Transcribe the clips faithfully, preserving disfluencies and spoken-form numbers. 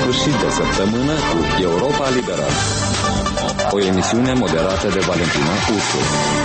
sfârșit de săptămână cu Europa Liberă, o emisiune moderată de Valentina Ursu.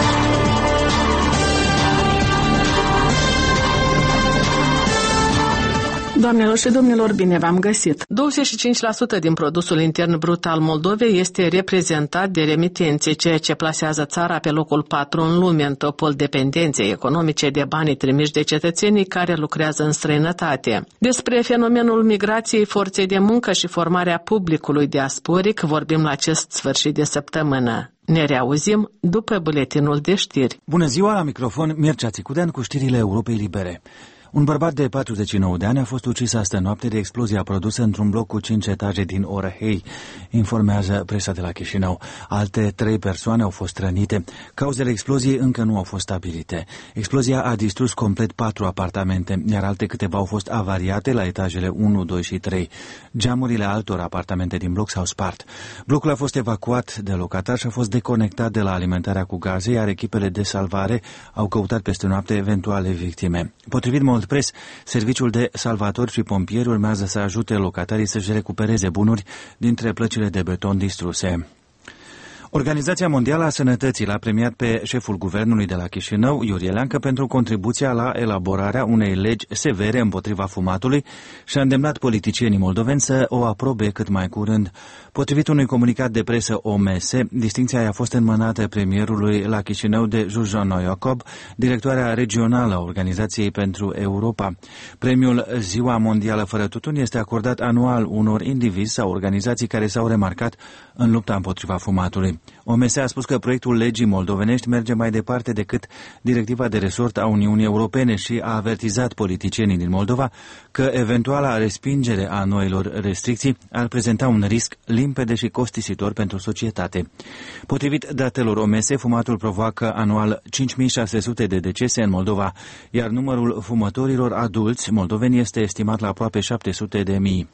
Doamnelor și domnilor, bine v-am găsit! douăzeci și cinci la sută din produsul intern brut al Moldovei este reprezentat de remitențe, ceea ce plasează țara pe locul patru în lume în topul dependenței economice de banii trimiși de cetățenii care lucrează în străinătate. Despre fenomenul migrației forței de muncă și formarea publicului diasporic vorbim la acest sfârșit de săptămână. Ne reauzim după buletinul de știri. Bună ziua, la microfon Mircea Țicudean cu știrile Europei Libere. Un bărbat de patruzeci și nouă de ani a fost ucis astă noapte de explozia produsă într-un bloc cu cinci etaje din Orăhei, informează presa de la Chișinău. Alte trei persoane au fost rănite. Cauzele exploziei încă nu au fost stabilite. Explozia a distrus complet patru apartamente, iar alte câteva au fost avariate la etajele unu, doi și trei. Geamurile altor apartamente din bloc s-au spart. Blocul a fost evacuat de locatari și a fost deconectat de la alimentarea cu gaze, iar echipele de salvare au căutat peste noapte eventuale victime. Potrivit Moldpres, serviciul de salvatori și pompieri urmează să ajute locatarii să-și recupereze bunuri dintre plăcile de beton distruse. Organizația Mondială a Sănătății l-a premiat pe șeful guvernului de la Chișinău, Iurie Leancă, pentru contribuția la elaborarea unei legi severe împotriva fumatului și a îndemnat politicienii moldoveni să o aprobe cât mai curând. Potrivit unui comunicat de presă O M S, distincția i-a fost înmânată premierului la Chișinău de Zsuzsana Iacob, directoarea regională a Organizației pentru Europa. Premiul Ziua Mondială Fără Tutun este acordat anual unor indivizi sau organizații care s-au remarcat în lupta împotriva fumatului. O M S a spus că proiectul legii moldovenești merge mai departe decât directiva de resort a Uniunii Europene și a avertizat politicienii din Moldova că eventuala respingere a noilor restricții ar prezenta un risc limpede și costisitor pentru societate. Potrivit datelor O M S, fumatul provoacă anual cinci mii șase sute de decese în Moldova, iar numărul fumătorilor adulți moldoveni este estimat la aproape șapte sute de mii.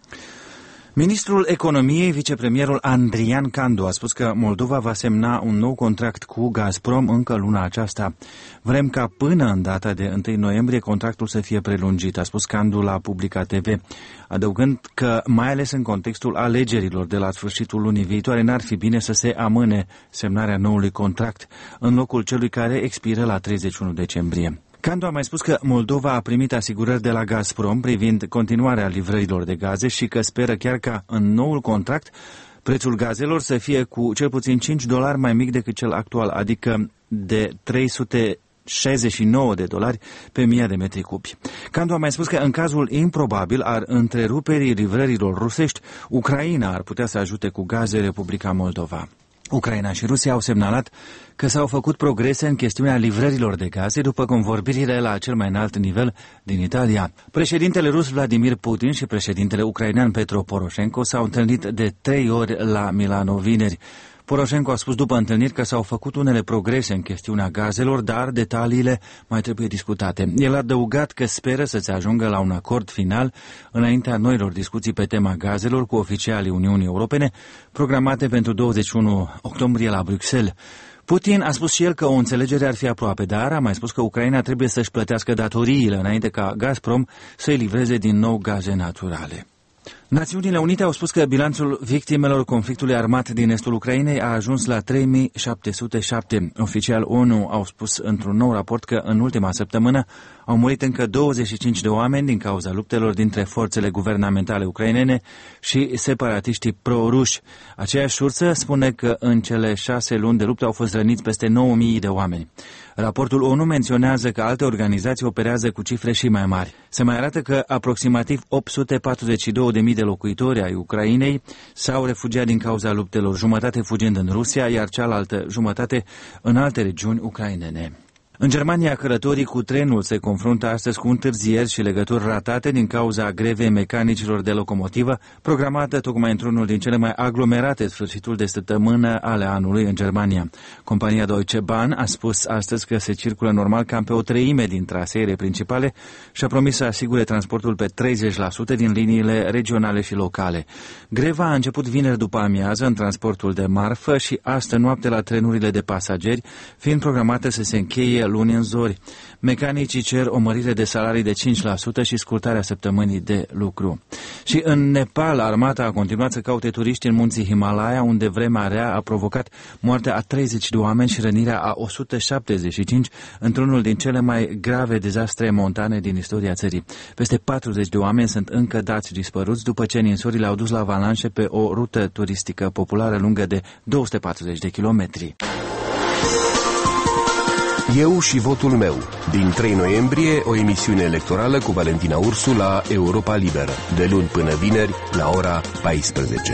Ministrul Economiei, vicepremierul Andrian Candu, a spus că Moldova va semna un nou contract cu Gazprom încă luna aceasta. Vrem ca până în data de întâi noiembrie contractul să fie prelungit, a spus Candu la Publica T V, adăugând că, mai ales în contextul alegerilor de la sfârșitul lunii viitoare, n-ar fi bine să se amâne semnarea noului contract în locul celui care expiră la treizeci și unu decembrie. Candu a mai spus că Moldova a primit asigurări de la Gazprom privind continuarea livrărilor de gaze și că speră chiar ca în noul contract prețul gazelor să fie cu cel puțin cinci dolari mai mic decât cel actual, adică de trei sute șaizeci și nouă de dolari pe mie de metri cubi. Candu a mai spus că în cazul improbabil al întreruperii livrărilor rusești, Ucraina ar putea să ajute cu gaze Republica Moldova. Ucraina și Rusia au semnalat că s-au făcut progrese în chestiunea livrărilor de gaze după convorbirile la cel mai înalt nivel din Italia. Președintele rus Vladimir Putin și președintele ucrainean Petro Poroșenko s-au întâlnit de trei ori la Milano vineri. Poroșenko a spus după întâlniri că s-au făcut unele progrese în chestiunea gazelor, dar detaliile mai trebuie discutate. El a adăugat că speră să se ajungă la un acord final înaintea noilor discuții pe tema gazelor cu oficialii Uniunii Europene, programate pentru douăzeci și unu octombrie la Bruxelles. Putin a spus și el că o înțelegere ar fi aproape, dar a mai spus că Ucraina trebuie să-și plătească datoriile înainte ca Gazprom să-i livreze din nou gaze naturale. Națiunile Unite au spus că bilanțul victimelor conflictului armat din estul Ucrainei a ajuns la trei mii șapte sute șapte. Oficial ONU au spus într-un nou raport că în ultima săptămână au murit încă douăzeci și cinci de oameni din cauza luptelor dintre forțele guvernamentale ucrainene și separatiștii pro-ruși. Aceeași sursă spune că în cele șase luni de luptă au fost răniți peste nouă mii de oameni. Raportul ONU menționează că alte organizații operează cu cifre și mai mari. Se mai arată că aproximativ opt sute patruzeci și două de mii de locuitori ai Ucrainei s-au refugiat din cauza luptelor, jumătate fugind în Rusia, iar cealaltă jumătate în alte regiuni ucrainene. În Germania, călătorii cu trenul se confruntă astăzi cu întârzieri și legături ratate din cauza grevei mecanicilor de locomotivă, programată tocmai într-unul din cele mai aglomerate sfârșitul de săptămână ale anului în Germania. Compania Deutsche Bahn a spus astăzi că se circulă normal cam pe o treime din traseele principale și a promis să asigure transportul pe treizeci la sută din liniile regionale și locale. Greva a început vineri după amiază în transportul de marfă și astă noapte la trenurile de pasageri, fiind programată să se încheie luni în zori. Mecanicii cer o mărire de salarii de cinci la sută și scurtarea săptămânii de lucru. Și în Nepal, armata a continuat să caute turiști în munții Himalaya, unde vremea rea a provocat moartea a treizeci de oameni și rănirea a o sută șaptezeci și cinci într-unul din cele mai grave dezastre montane din istoria țării. Peste patruzeci de oameni sunt încă dați dispăruți după ce ninsorile au dus la avalanșe pe o rută turistică populară lungă de două sute patruzeci de kilometri. Eu și votul meu. Din trei noiembrie, o emisiune electorală cu Valentina Ursu la Europa Liberă. De luni până vineri, la ora paisprezece.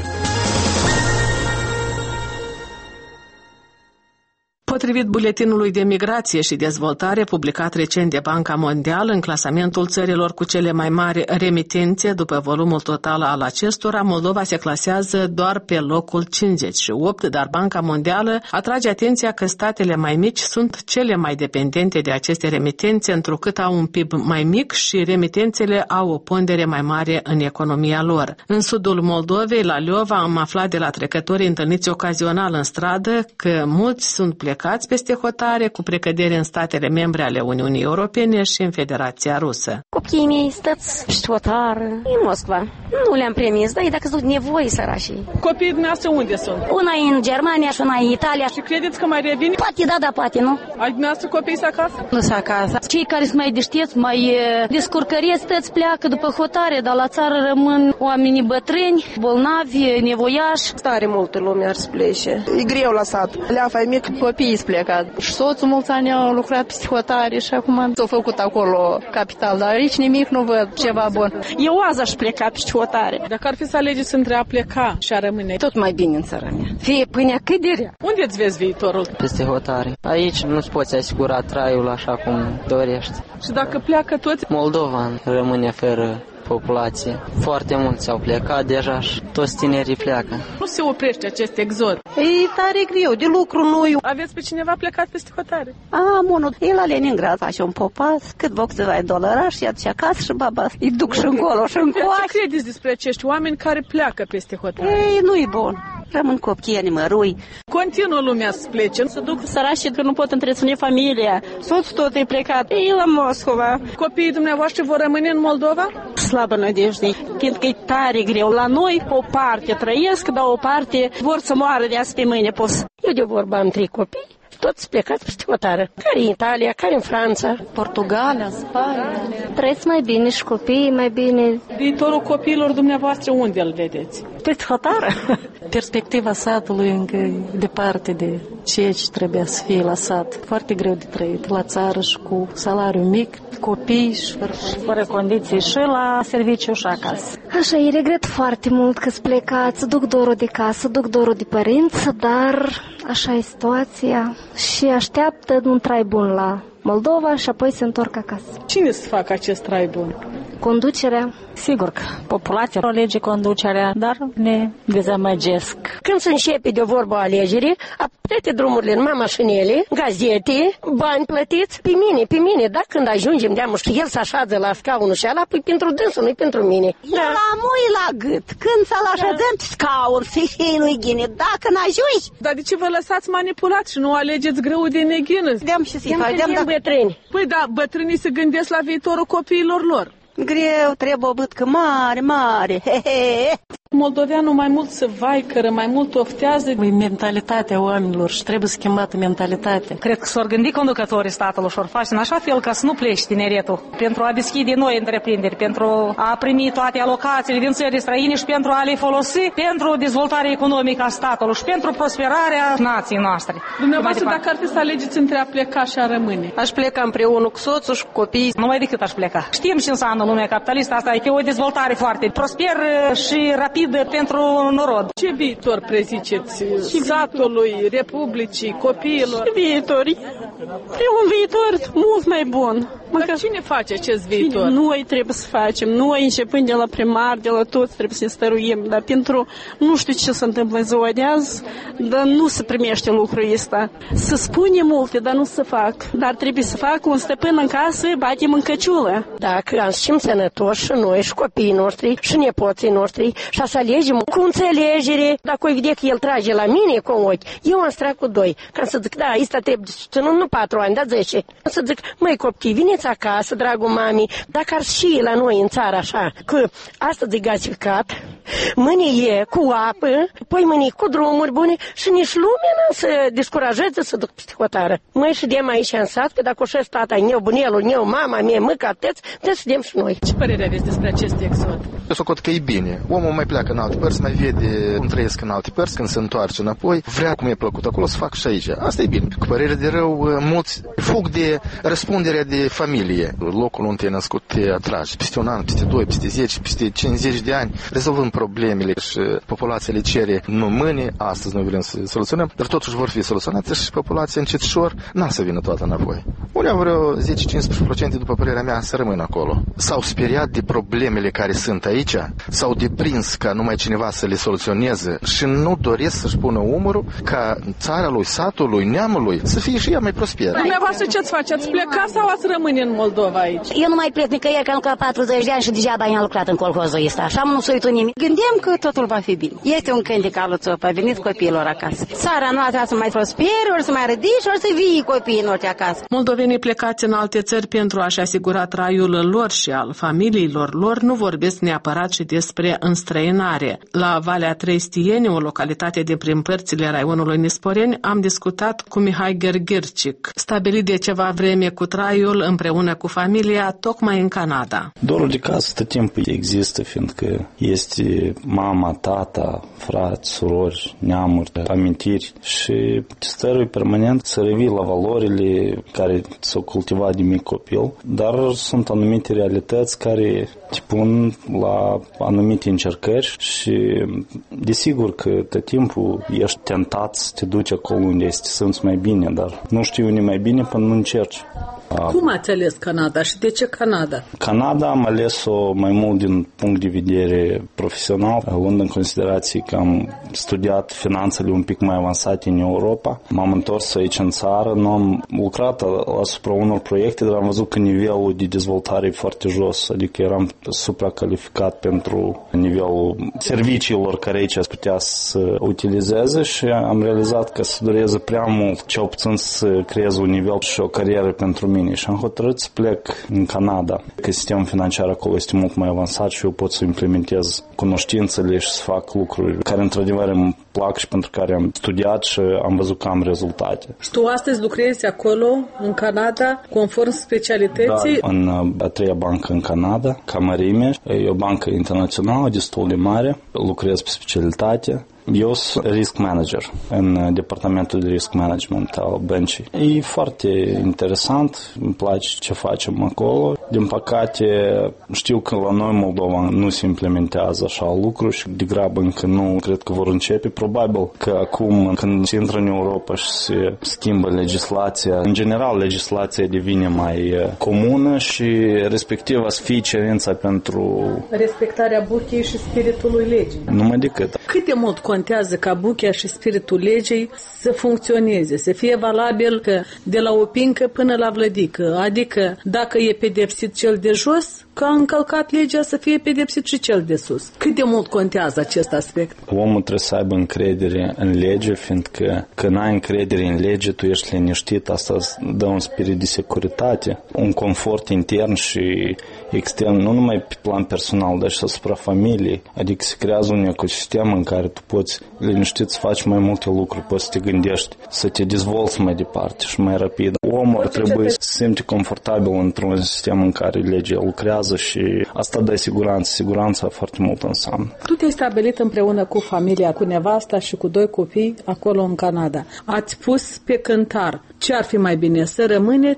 Potrivit buletinului de migrație și dezvoltare publicat recent de Banca Mondială, în clasamentul țărilor cu cele mai mari remitențe după volumul total al acestora, Moldova se clasează doar pe locul cincizeci și opt, dar Banca Mondială atrage atenția că statele mai mici sunt cele mai dependente de aceste remitențe, întrucât au un P I B mai mic și remitențele au o pondere mai mare în economia lor. În sudul Moldovei, la Leova, am aflat de la trecători întâlniți ocazional în stradă că mulți sunt plecați peste hotare cu precădere în statele membre ale Uniunii Europene și în Federația Rusă. Copiii mei stăți peste hotară în Moscova. Nu le-am premis, dar e dacă sunt nevoi sărașii. Copiii dumneavoastră unde sunt? Una e în Germania și una e în Italia. Și credeți că mai revin? Poate da, da, poate nu. Ai dumneavoastră copiii acasă? Nu sunt acasă. Cei care sunt mai deștepți, mai descurcăreți, stăți pleacă după hotare, dar la țară rămân oamenii bătrâni, bolnavi, nevoiași. Tare multă lume ar să plece. E greu la sat. Leafa e mic, copiii sunt plecat. Și soțul mulți ani au lucrat peste hotare și acum s-au făcut acolo capital, dar aici nimic nu văd ceva bun. Eu azi aș pleca peste hotare. Dacă ar fi să alegeți între a pleca și a rămâne, tot mai bine în țara mea. Fie pâinea cât de rea. Unde îți vezi viitorul? Peste hotare. Aici nu-ți poți asigura traiul așa cum dorești. Și dacă pleacă toți? Moldova rămâne fără populație. Foarte mulți au plecat deja și toți tinerii pleacă. Nu se oprește acest exod. E tare greu, de lucru nu. Aveți pe cineva plecat peste hotare? Am unul, e la Leningrad, face un popas, cât vă câțiva dolari și aduce acasă și baba îi duc și încolo și încoace. Ce credeți despre acești oameni care pleacă peste hotare? Ei, nu-i bun. Rămân copii, nimărui. Continuă lumea să plece. Se duc sărașii că nu pot întreține familia. Soțul tot e plecat. E la Moscova. Copiii dumneavoastră vor rămâne în Moldova? Slabă nădejde, fiindcă e tare greu. La noi o parte trăiesc, dar o parte vor să moară de azi pe mâine pus. Eu de vorba am trei copii. Toți plecați peste hotare. Care în Italia, care în Franța, Portugalia, Spania. Trăiesc mai bine și copiii mai bine. Viitorul copiilor dumneavoastră unde îl vedeți? Peste hotare. Perspectiva satului încă e departe de ceea ce trebuie să fie la sat. Foarte greu de trăit la țară și cu salariu mic, copii și fără condiții și la serviciu și acasă. Așa, îi regret foarte mult că-s plecați, duc dorul de casă, duc dorul de părinți, dar așa e situația și așteaptă un trai bun la Moldova și apoi se întorc acasă. Cine să facă acest trai bun? Conducerea. Sigur că populația alege conducerea, dar ne dezamăgesc. Când se începe de vorba alegerii, toate drumurile în mașinile, gazete, bani plătiți, pe mine, pe mine, da, când ajungem de amuși, el se așează la scaunul și ala, păi pentru dânsul, nu pentru mine. Da. La mui la gât, când să-l așezăm pe scaun, fii lui ghine, dacă n-ajungi. Dar de ce vă lăsați manipulați și nu alegeți greu de neghină? Vedem și să-i facem, da. Bătrâni. Păi da, bătrânii se gândesc la viitorul copiilor lor. Greu, trebuie o bâtcă mare, mare, he, he. Moldoveanul mai mult se vaicără, mai mult oftează. E mentalitatea oamenilor și trebuie schimbată mentalitatea. Cred că s-or gândi conducătorii statului și or face în așa fel ca să nu pleci tineretul pentru a deschide noi întreprinderi, pentru a primi toate alocațiile din țări străine și pentru a le folosi pentru dezvoltarea economică a statului și pentru prosperarea nației noastre. Dumneavoastră, dacă ar fi să alegeți între a pleca și a rămâne? Aș pleca împreună cu soțul și cu copiii. Numai decât aș pleca. Știm ce înseamnă lumea capitalistă asta, e o dezvoltare foarte prosper și rapid pentru norod. Ce viitor preziceți satului, republicii, copiilor? Viitor. E un viitor mult mai mai bun. Dar cine face acest viitor? Noi trebuie să facem. Noi, începând de la primar, de la toți, trebuie să ne stăruim. Dar pentru, nu știu ce se întâmplă în ziua de azi, dar nu se primește lucrul ăsta. Se spune multe, dar nu se fac. Dar trebuie să fac un stăpân în casă, batem în căciulă. Dacă am știm sănătoși și noi, și copiii noștri, și nepoții noștri, și să alegem cu înțelegere. Dacă o vede că el trage la mine cu un ochi, eu am strat cu doi. Ca să zic, da, ăsta trebuie să nu, nu patru ani, dar zece. Să zic, măi copii, vineți acasă, dragul mami, dacă ar și la noi în țară așa, că astăzi e gasificat, mâine e cu apă, păi mâine cu drumuri bune și nici lumea nu se descurajeze să duc peste hotară. Măi, și dem aici în sat, că dacă o șesc tata, neu, bunelul, neu, mama mie, mâcă, atâți, trebuie să dem și noi. Ce părere aveți despre acest exod? Eu socot că e bine. Omul mai pleacă în alte părți, mai vede cum trăiesc în alte părți, când se întoarce înapoi, vrea cum e plăcut acolo să fac și aici. Asta e bine. Cu părere de rău, mulți fug de răspunderea de familie. Locul unde te-ai născut te atrage. Peste un an, peste doi, peste zece, peste cincizeci de ani, rezolvăm problemele și populația le cere nu mâine, astăzi noi vrem să soluționăm, dar totuși vor fi soluționate și populația încetșor n-a să vină toată înapoi. Unii au vreo zece-cincisprezece la sută după părerea mea să rămână acolo. S-au speriat de problemele care sunt aici, s-au deprins ca numai cineva să le soluționeze și nu doresc să-și pună umărul ca țara lui, satul lui, neamului să fie și ea mai prosperă. Dumneavoastră ce-ți face? Ați pleca sau ați rămâne în Moldova aici? Eu nu mai plec nicăieri, că am lucrat patruzeci de ani și degeaba am lucrat în colhozul ăsta. Așa nu s-a uitat nimic. Gândim că totul va fi bine. Este un cântec al lui Țopa, veniți copiilor acasă. Țara noastră să mai prospere, ori să mai ridice, ori să vii copiii noștri acasă. Moldovenii plecați în alte țări pentru a-și asigura traiul lor și al familiilor lor nu vorbesc neapărat și despre înstrăinare. La Valea Trăistieni, o localitate din prin părțile raionului Nisporeni, am discutat cu Mihai Gherghircic, stabilit de ceva vreme cu traiul împreună cu familia, tocmai în Canada. Dorul de casă tot timpul există, fiindcă este mama, tata, frați, surori, neamuri, amintiri și stărui permanent să revii la valorile care s-au cultivat de mic copil, dar sunt anumite realități care te pun la anumite încercări și desigur că tot timpul ești tentat să te duci acolo unde te simți mai bine, dar nu știi unde mai bine până nu încerci. Cum ați ales Canada și de ce Canada? Canada am ales-o mai mult din punct de vedere profesional, luând în considerație că am studiat finanțele un pic mai avansate în Europa. M-am întors aici în țară, nu am lucrat asupra unor proiecte, dar am văzut că nivelul de dezvoltare e foarte jos, adică eram supracalificat pentru nivelul serviciilor care aici ați putea să utilizeze și am realizat că se durează prea mult, cel puțin să creez un nivel și o carieră pentru mine și am hotărât să plec în Canada, că sistemul financiar acolo este mult mai avansat și eu pot să implementez cunoștințele și să fac lucruri care într-adevăr îmi plac și pentru care am studiat și am văzut că am rezultate. Și tu astăzi lucrezi acolo, în Canada, conform specialității? Da, în a treia bancă în Canada, ca mărime. E o bancă internațională destul de mare, lucrez pe specialitate. Eu sunt risk manager în departamentul de risk management al băncii. E foarte interesant, îmi place ce facem acolo. Din păcate, știu că la noi Moldova nu se implementează așa lucruri și degrabă încă nu cred că vor începe. Probabil că acum, când se intră în Europa și se schimbă legislația, în general legislația devine mai comună și respectiv să fie cerința pentru respectarea buchei și spiritului legii. Numai decât. Cât de mult contează ca buchea și spiritul legii să funcționeze, să fie valabil că de la o pincă până la vlădică, adică dacă e pedepsit cel de jos, că a încălcat legea să fie pedepsit și cel de sus. Cât de mult contează acest aspect? Omul trebuie să aibă încredere în lege, fiindcă când ai încredere în lege, tu ești liniștit, asta dă un spirit de securitate, un confort intern și extern, nu numai pe plan personal, dar și asupra familiei, adică se creează un ecosistem în care tu poți liniștit să faci mai multe lucruri, poți să te gândești, să te dezvolți mai departe și mai rapid. Omul ar trebui să se simte confortabil într-un sistem în care legea lucrează și asta dă siguranță. Siguranța foarte mult înseamnă. Tu te-ai stabilit împreună cu familia, cu nevasta și cu doi copii acolo în Canada. Ați pus pe cântar. Ce ar fi mai bine, să rămâneți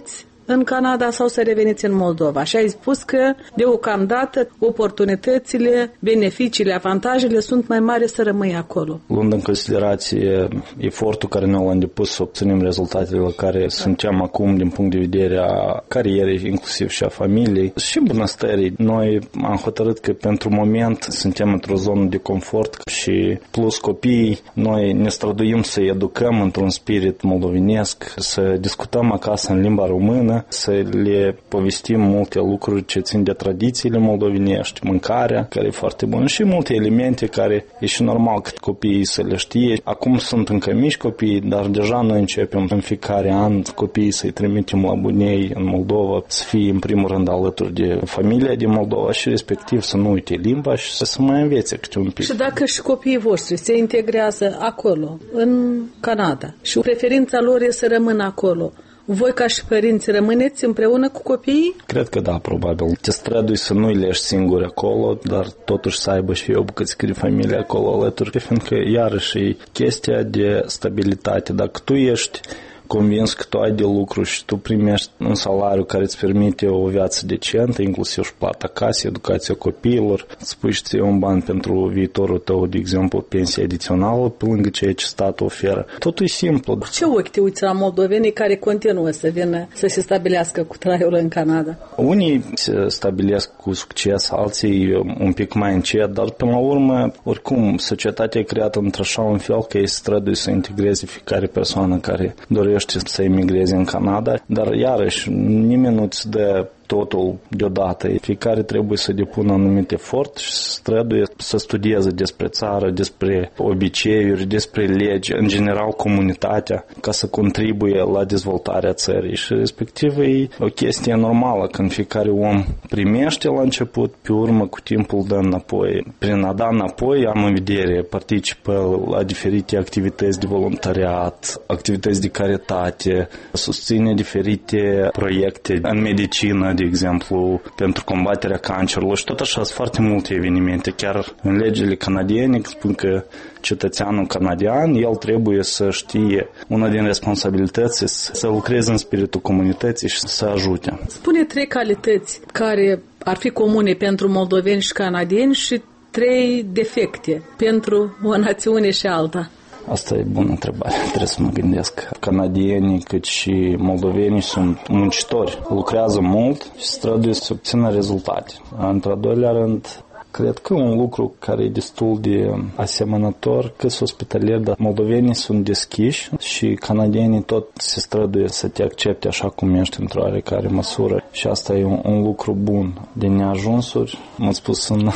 în Canada sau să reveniți în Moldova. Și ai spus că deocamdată oportunitățile, beneficiile, avantajele sunt mai mari să rămâi acolo. Luând în considerație efortul care ne-au îndepus să obținem rezultatele la care suntem acum din punct de vedere a carierei, inclusiv și a familiei și bunăstării, noi am hotărât că pentru moment suntem într-o zonă de confort și plus copiii, noi ne străduim să educăm într-un spirit moldovenesc, să discutăm acasă în limba română, să le povestim multe lucruri ce țin de tradițiile moldovenești, mâncarea, care e foarte bună și multe elemente care e și normal că copiii să le știe. Acum sunt încă mici copiii, dar deja noi începem în fiecare an copiii să-i trimitem la bunei în Moldova, să fie în primul rând alături de familia din Moldova și respectiv să nu uite limba și să se mai învețe câte un pic. Și dacă și copiii voștri se integrează acolo, în Canada, și preferința lor e să rămână acolo, voi ca și părinți rămâneți împreună cu copiii? Cred că da, probabil. Te strădui să nu-i leși singur acolo, dar totuși să aibă și eu bucățică de familie acolo alături, fiindcă iarăși e chestia de stabilitate. Dacă tu ești convins că tu ai de lucru și tu primești un salariu care îți permite o viață decentă, inclusiv și plata casei, educația copiilor, îți pui și ție un ban pentru viitorul tău, de exemplu, pensie adițională, pe lângă ceea ce statul oferă. Totul e simplu. Cu ce ochi te uiți la moldovenii care continuă să vină să se stabilească cu traiul în Canada? Unii se stabilesc cu succes, alții un pic mai încet, dar până la urmă, oricum, societatea e creată într-așa un fel că ei se străduie să integreze fiecare persoană care dorește să emigreze în Canada, dar iarăși nimeni nu-ți dă totul deodată. Fiecare trebuie să depună un anumit efort și să străduie să studieze despre țară, despre obiceiuri, despre legi, în general comunitatea, ca să contribuie la dezvoltarea țării și respectiv e o chestie normală când fiecare om primește la început, pe urmă cu timpul dă înapoi. Prin a da înapoi am în vedere participă la diferite activități de voluntariat, activități de caritate, susține diferite proiecte în medicină, de exemplu, pentru combaterea cancerului și tot așa sunt foarte multe evenimente. Chiar în legile canadiene spun că cetățeanul canadian, el trebuie să știe una din responsabilități să lucreze în spiritul comunității și să ajute. Spune trei calități care ar fi comune pentru moldoveni și canadieni și trei defecte pentru o națiune și alta. Asta e bună întrebare, trebuie să mă gândesc. Canadienii cât și moldovenii sunt muncitori, lucrează mult și străduie să obțină rezultate. Într-al doilea rând, cred că un lucru care e destul de asemănător, că sunt ospitalieri, dar moldovenii sunt deschiși și canadienii tot se străduie să te accepte așa cum ești într-o oarecare măsură și asta e un, un lucru bun. De neajunsuri, m-am spus în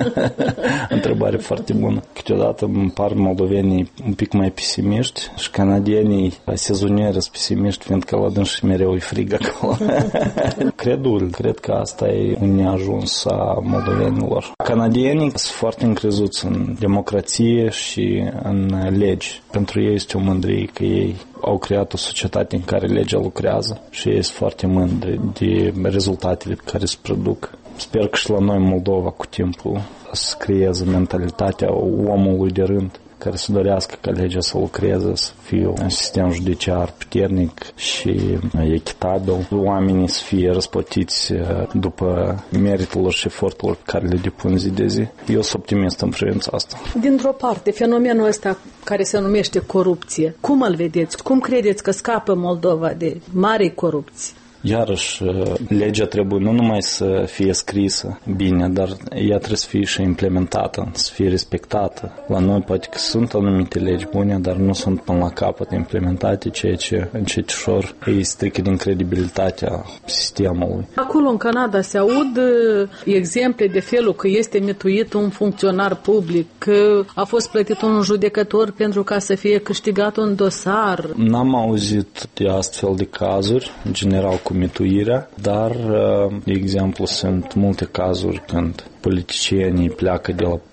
întrebare foarte bună. Câteodată îmi par moldovenii un pic mai pesimiști și canadienii sezonieri sunt pesimiști, fiindcă la dânsi mereu e frig acolo. Credul, cred că asta e un neajuns a moldovenilor. Canadienii sunt foarte încrezuți în democrație și în legi. Pentru ei este o mândrie că ei au creat o societate în care legea lucrează și ei sunt foarte mândri de rezultatele care se produc. Sper că și la noi în Moldova cu timpul să creeze mentalitatea omului de rând care să dorească ca legea să lucreze, să fie un sistem judiciar puternic și echitabil, oamenii să fie răsplătiți după meritul și efortul care le depun zi de zi. Eu sunt optimist în privința asta. Dintr-o parte, fenomenul ăsta care se numește corupție, cum îl vedeți? Cum credeți că scapă Moldova de mare corupție? Iarăși, legea trebuie nu numai să fie scrisă bine, dar ea trebuie să fie și implementată, să fie respectată. La noi poate că sunt anumite legi bune, dar nu sunt până la capăt implementate, ceea ce încetișor îi strică din credibilitatea sistemului. Acolo în Canada se aud exemple de felul că este mituit un funcționar public, că a fost plătit un judecător pentru ca să fie câștigat un dosar. N-am auzit de astfel de cazuri, în general cu mituirea, dar, de exemplu, sunt multe cazuri când politicienii pleacă de la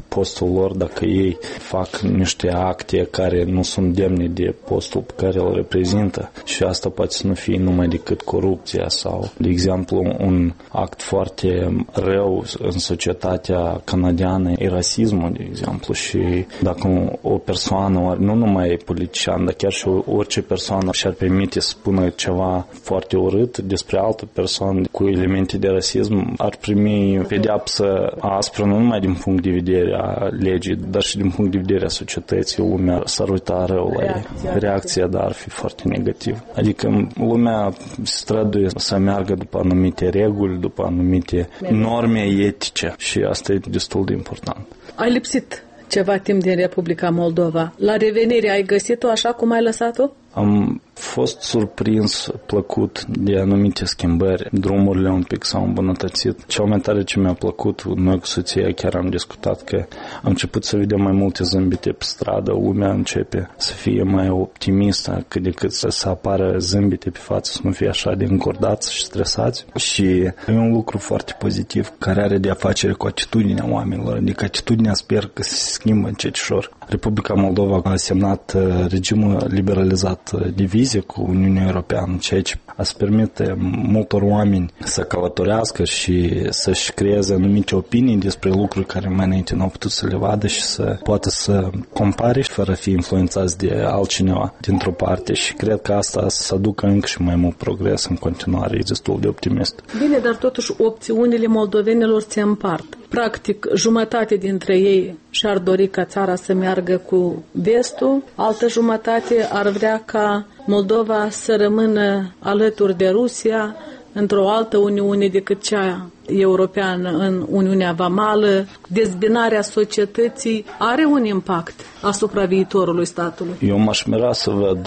postul lor dacă ei fac niște acte care nu sunt demne de postul pe care îl reprezintă. Și asta poate să nu fie numai decât corupția sau, de exemplu, un act foarte rău în societatea canadiană e rasismul, de exemplu. Și dacă o persoană, nu numai politician, dar chiar și orice persoană și-ar permite să spună ceva foarte urât despre altă persoană cu elemente de rasism, ar primi pedeapsă aspră nu numai din punct de vedere a legii, dar și din punct de vedere a societății. Lumea s-ar uita rău la ei. Reacția, dar ar fi foarte negativă. Adică lumea se străduie să meargă după anumite reguli, după anumite norme etice și asta e destul de important. Ai lipsit ceva timp din Republica Moldova. La revenire ai găsit-o așa cum ai lăsat-o? Am fost surprins, plăcut de anumite schimbări. Drumurile un pic s-au îmbunătățit. Cel mai tare ce mi-a plăcut, noi cu soția chiar am discutat că am început să vedem mai multe zâmbete pe stradă. Lumea începe să fie mai optimistă cât de cât să, să apară zâmbete pe față, să nu fie așa de încordați și stresați. Și e un lucru foarte pozitiv care are de a face cu atitudinea oamenilor. Adică atitudinea sper că se schimbă încetșor. Republica Moldova a semnat regimul liberalizat de vize cu Uniunea Europeană, ceea ce a să permite multor oameni să călătorească și să-și creeze anumite opinii despre lucruri care mai înainte nu au putut să le vadă și să poată să compare fără a fi influențați de altcineva dintr-o parte și cred că asta să aducă încă și mai mult progres în continuare, e destul de optimist. Bine, dar totuși opțiunile moldovenilor se împart. Practic, jumătate dintre ei și-ar dori ca țara să meargă cu vestul, altă jumătate ar vrea ca Moldova să rămână alături de Rusia într-o altă Uniune decât cea europeană, în Uniunea Vamală. Dezbinarea societății are un impact asupra viitorului statului. Eu m-aș mira să văd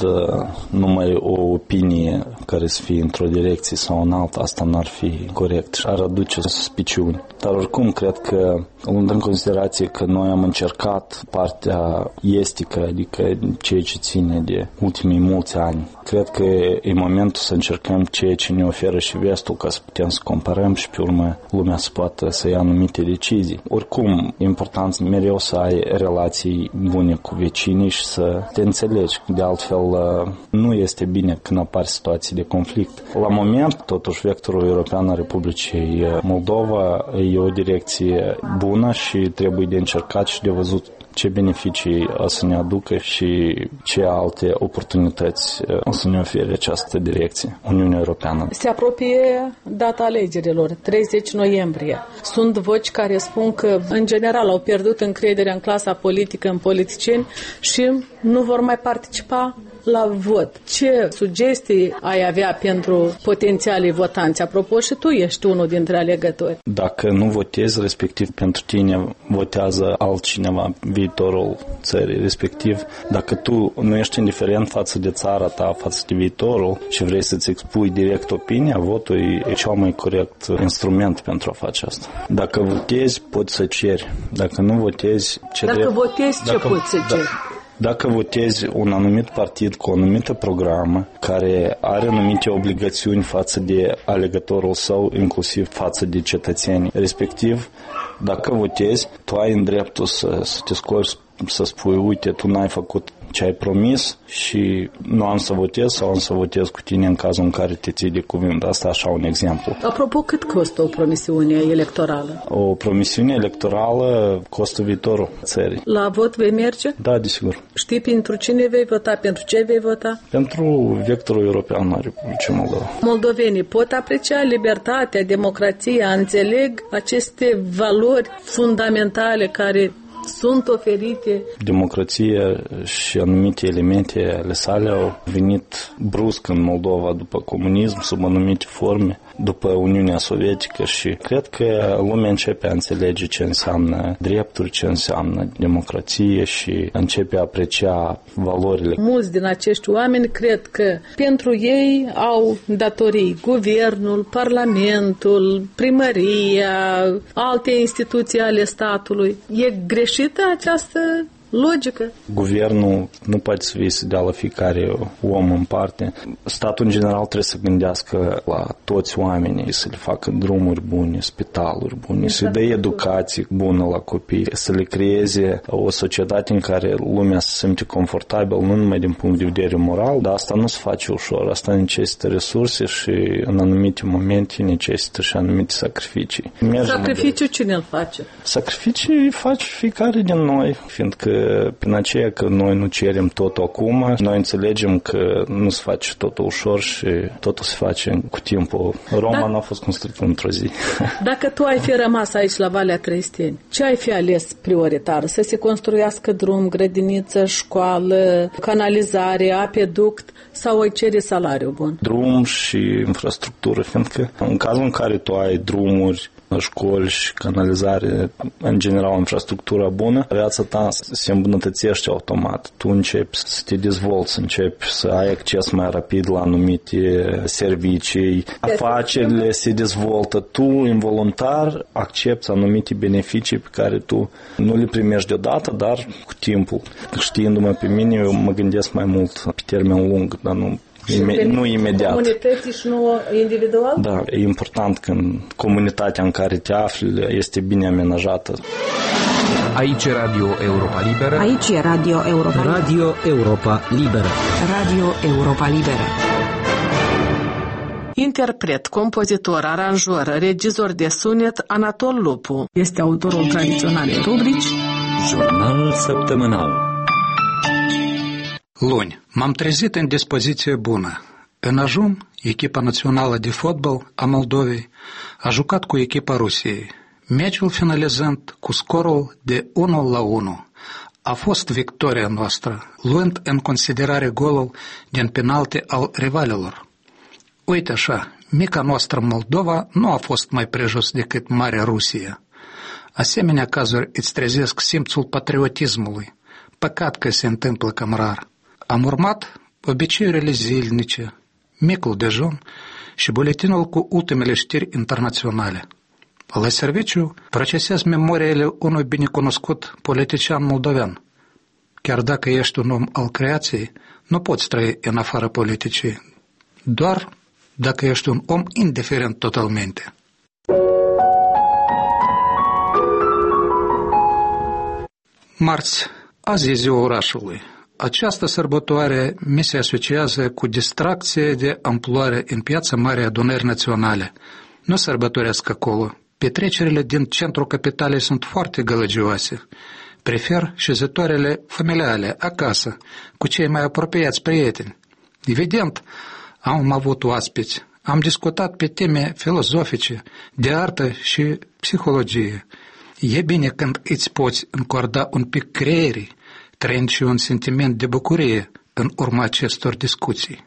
numai o opinie care să fie într-o direcție sau în alta. Asta n-ar fi corect și ar aduce suspiciuni. Dar oricum cred că, luând în considerație că noi am încercat partea estică, adică ceea ce ține de ultimii mulți ani, cred că e momentul să încercăm ceea ce ne oferă și vestul ca să putem să comparăm și pe urmă lumea să poată să ia anumite decizii. Oricum, e important mereu să ai relații bune cu vecinii și să te înțelegi. De altfel, nu este bine când apar situații de conflict. La moment, totuși, vectorul european al Republicii Moldova e o direcție bună și trebuie de încercat și de văzut ce beneficii o să ne aducă și ce alte oportunități o să ne ofere această direcție, Uniunea Europeană. Se apropie data alegerilor, treizeci noiembrie. Sunt voci care spun că, în general, au pierdut încrederea în clasa politică, în politicieni și nu vor mai participa la vot. Ce sugestii ai avea pentru potențialii votanți? Apropo, și tu ești unul dintre alegători. Dacă nu votezi, respectiv pentru tine votează altcineva viitorul țării, respectiv dacă tu nu ești indiferent față de țara ta, față de viitorul și vrei să-ți expui direct opinia, votul e cel mai corect instrument pentru a face asta. Dacă votezi, poți să ceri. Dacă nu votezi, ce Dacă drept... votezi, ce Dacă... poți să ceri? Da. Dacă votezi un anumit partid cu o anumită programă care are anumite obligațiuni față de alegătorul său, inclusiv față de cetățeni, respectiv, dacă votezi, tu ai în dreptul să, să te scoți, să spui, uite, tu n-ai făcut ce ai promis și nu am să votez sau am să votez cu tine în cazul în care te ții de cuvânt. Asta așa un exemplu. Apropo, cât costă o promisiune electorală? O promisiune electorală costă viitorul țării. La vot vei merge? Da, desigur. Știi pentru cine vei vota? Pentru ce vei vota? Pentru vectorul european al Republicii Moldova. Moldovenii pot aprecia libertatea, democrația, înțeleg aceste valori fundamentale care sunt oferite. Democrația și anumite elemente ale sale au venit brusc în Moldova după comunism, sub anumite forme, după Uniunea Sovietică și cred că lumea începe a înțelege ce înseamnă drepturi, ce înseamnă democrație și începe a aprecia valorile. Mulți din acești oameni cred că pentru ei au datorii guvernul, parlamentul, primăria, alte instituții ale statului. E greșită această Logică. Guvernul nu poate să vii să dea la fiecare om în parte. Statul în general trebuie să gândească la toți oamenii, să le facă drumuri bune, spitaluri bune, să dea educație bună la copii, să le creeze o societate în care lumea se simte confortabil, nu numai din punct de vedere moral, dar asta nu se face ușor. Asta necesită resurse și în anumite momente necesită și anumite sacrificii. Sacrificiul cine îl face? Sacrificii face fiecare din noi, fiindcă prin aceea că noi nu cerem totul acum, noi înțelegem că nu se face totul ușor și totul se face cu timpul. Roma da. Nu a fost construit într-o zi. Dacă tu ai fi rămas aici la Valea Trăisteni, ce ai fi ales prioritar? Să se construiască drum, grădiniță, școală, canalizare, apeduct sau ai cere salariu bun? Drum și infrastructură, fiindcă în cazul în care tu ai drumuri, școli și canalizare, în general infrastructura bună, viața ta se îmbunătățește automat. Tu începi să te dezvolți, începi să ai acces mai rapid la anumite servicii, afacerile se dezvoltă, tu involuntar accepti anumite beneficii pe care tu nu le primești deodată, dar cu timpul. Știindu-mă pe mine, eu mă gândesc mai mult pe termen lung, dar nu Ime- nu imediat. Comunității și nu individual? Da, e important când comunitatea în care te afli este bine amenajată. Aici e Radio Europa Liberă. Aici e Radio Europa Liberă. Radio Europa Liberă. Radio Europa Liberă. Interpret, compozitor, aranjor, regizor de sunet, Anatol Lupu. Este autorul tradiționalei rubrici Jurnal săptămânal. Luni, m-am trezit în dispoziție bună. În ajun, echipa națională de fotbal a Moldovei a jucat cu echipa Rusiei, meciul finalizând cu scorul de unu la unu. A fost victoria noastră, luând în considerare golul din penalti al rivalilor. Uite așa, mica noastră Moldova nu a fost mai prejos decât Marea Rusie. Asemenea cazuri îți trezesc simțul patriotismului. Păcat că se întâmplă cam rar. Am urmat obiceiurile zilnice, micul dejun și buletinul cu ultimele știri internaționale. La serviciu procesez memoriile unui binecunoscut politician moldovean. Chiar dacă ești un om al creației, nu poți trăi în afara politicii, doar dacă ești un om indiferent totalmente. Marți, azi e ziua orașului. Această sărbătoare mi se asociază cu distracție de amploare în Piața Marii Adunări Naționale. Nu sărbătoresc acolo. Petrecerile din centrul capitalei sunt foarte gălăgioase. Prefer șezătoarele familiale, acasă, cu cei mai apropiați prieteni. Evident, am avut oaspeți. Am discutat pe teme filozofice, de artă și psihologie. E bine când îți poți încorda un pic creierii, trăind și un sentiment de bucurie în urma acestor discuții.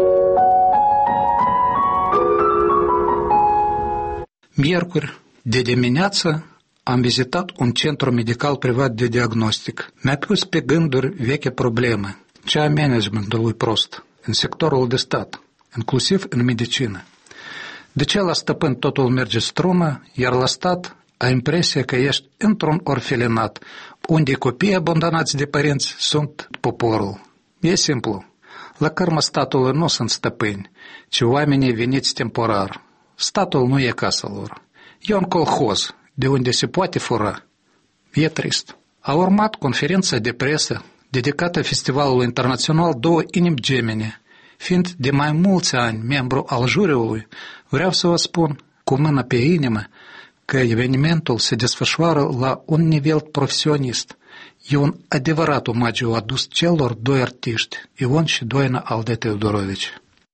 Miercuri, de dimineață, am vizitat un centru medical privat de diagnostic. Mi-a pus pe gânduri veche probleme, cea a managementului prost, în sectorul de stat, inclusiv în medicină. De ce la stăpân totul merge strună, iar la stat ai impresia că ești într-un orfelinat, unde copiii abandonați de părinți sunt poporul. E simplu. La cărmă statului nu sunt stăpâni, ci oamenii veniți temporar. Statul nu e casa lor. E un colhoz, de unde se poate fura. E trist. A urmat conferința de presă dedicată Festivalului Internațional Două Inimi Gemene. Fiind de mai mulți ani membru al juriului, vreau să vă spun, cu mâna pe inimă, că evenimentul se desfășoară la un nivel profesionist. E un adevărat omagiu adus celor doi artiști, Ion și Doina Alde Teodorovici.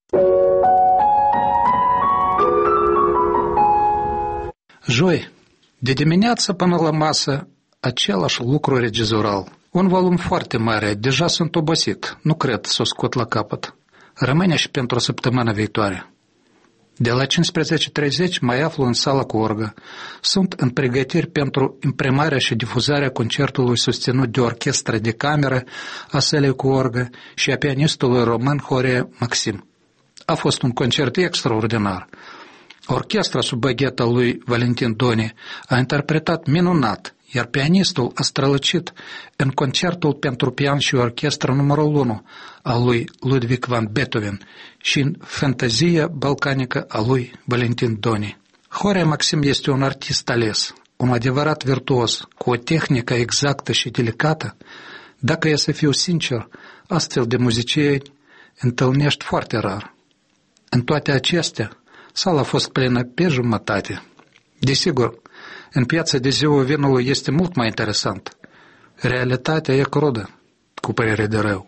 Joi, de dimineață până la masă, același lucru regizoral. Un volum foarte mare, deja sunt obosit, nu cred să o scot la capăt. Rămâne și pentru săptămâna viitoare. De la cincisprezece treizeci mai aflu în sala cu orgă. Sunt în pregătiri pentru imprimarea și difuzarea concertului susținut de orchestră de cameră a sălii cu orgă și a pianistului român Horea Maxim. A fost un concert extraordinar. Orchestra sub bagheta lui Valentin Doni a interpretat minunat, iar pianistul a strălucit în concertul pentru pian și orchestră numărul unu al lui Ludwig van Beethoven și în Fantazia balcanică a lui Valentin Doni. Horea Maxim este un artist ales, un adevărat virtuos, cu o tehnică exactă și delicată. Dacă e să fiu sincer, astfel de muzicieni întâlnești foarte rar. În toate acestea, sala a fost plină pe jumătate. Desigur, în piața de ziua vinului este mult mai interesant. Realitatea e crudă, cu părere de rău.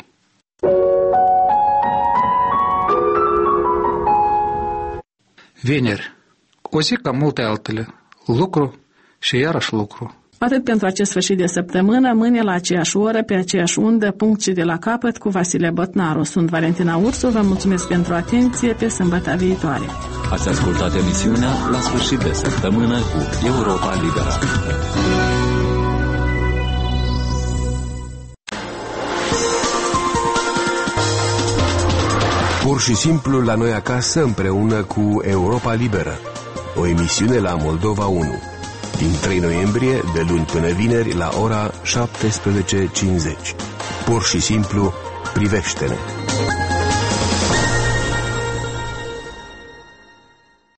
Vineri, o zi ca multe altele, lucru și iarăși lucru. Atât pentru acest sfârșit de săptămână, mâine la aceeași oră, pe aceeași undă, punct și de la capăt, cu Vasile Botnaru. Sunt Valentina Ursu, vă mulțumesc pentru atenție, pe sâmbătă viitoare. Ați ascultat emisiunea La sfârșit de săptămână cu Europa Liberă. Pur și simplu la noi acasă împreună cu Europa Liberă, o emisiune la Moldova unu, din trei noiembrie, de luni până vineri, la ora șaptesprezece cincizeci. Pur și simplu, privește-ne!